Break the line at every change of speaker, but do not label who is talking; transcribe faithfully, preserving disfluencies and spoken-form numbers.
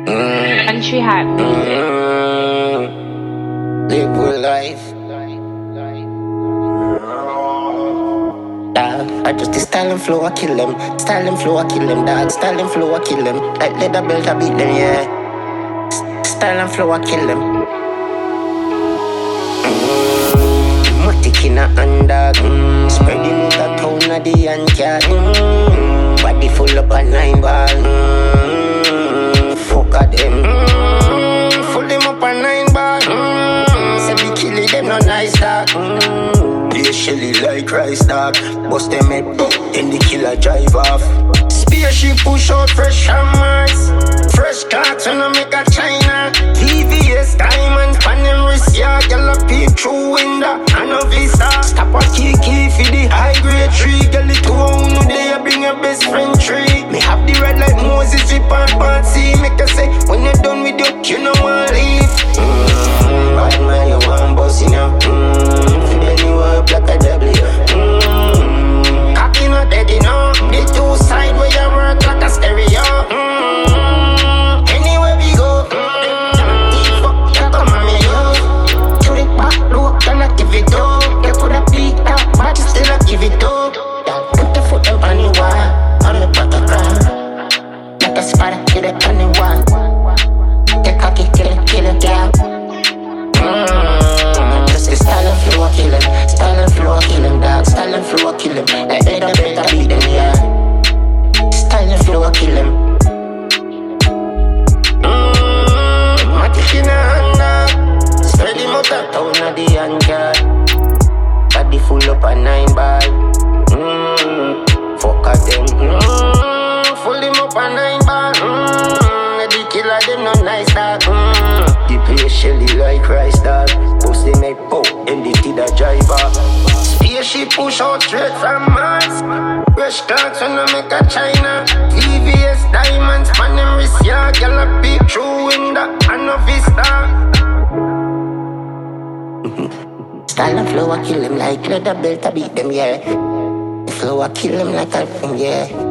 Mm.
Country Hat.
Mm. Live good life. Dog, I just the style and flow I kill them. Style and flow I kill them, dog. Style and flow I kill them. Like leather belt I beat them, yeah. S- Style and flow I kill them. Mm. Matic in a hand, dog. Mm. Spreading out a town of the Yankee. Mm. Body full up a nine ball. Mm. Fuck a them. Mm. Full them up a nine ball. Mm. Say we kill it, them no nice dog. Mm. They shelly like rice dog. Bust them head, then the killer drive off. Spaceship push out fresh hammers. Fresh clocks when I make a China. T V S diamonds, pan them wrist, yeah. Girl a peep through window, I know visa. Stop a key key for the high grade tree. Girl it to own no day, I bring your best friend tree. Me have the red like Moses, we pan pan see. Make her say, when you're done with you, you know I'll leave. Mmm, bad man, you want bossing ya. Mmm, for the new up like a W. Mmm, cocky not dead, you know. The two side where you work like a stereo. Mmm, anywhere we go. Mmm, fuck, you come on me, yo. To the back, look, and I give it up. You could have beat up, but still I give it up. Yeah, put the foot up on the wall, on the buttercream. Like a spider, kill it on the wall. Get cocky, kill it, kill it, yeah. Mmm, just the style and flow I kill him. Style and flow I kill him, dog. Style and flow I kill him. Like better, better beat them, yeah. Style and flow I kill him. Mmm, Matic in a hand, dog. Spread him out a town of the Yankee. Body full up a nine ball. Mmm, fuck at them. Mmm, full him up a nine ball. Mmm, the killer them no nice dog. Mmm, the place shelly like rice dog. Bust them head pop, then the killer driver. Spaceship push out straight from Mars. Fresh clocks when I make a China. T V S diamonds, pan them wrist, yeah. Girl a peep through window, I know vista. Style and flow I kill him like leather belt I beat them, yeah. Flow I kill him like a, yeah.